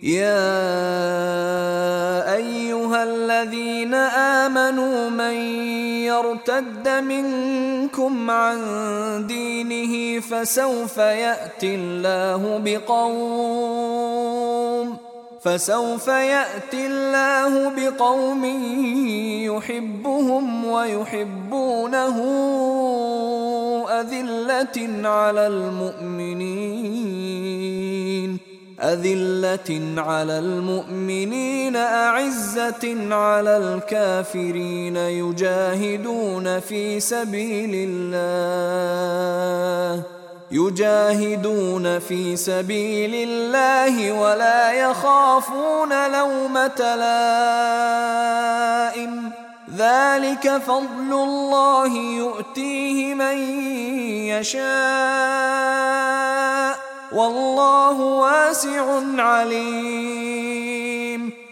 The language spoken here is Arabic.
يا أيها الذين آمنوا من يرتد منكم عن دينه فسوف يأتي الله بقوم يحبهم ويحبونه أذلة على المؤمنين أعزة على الكافرين يجاهدون في سبيل الله ولا يخافون لومة لائم ذلك فضل الله يؤتيه من يشاء والله واسع عليم.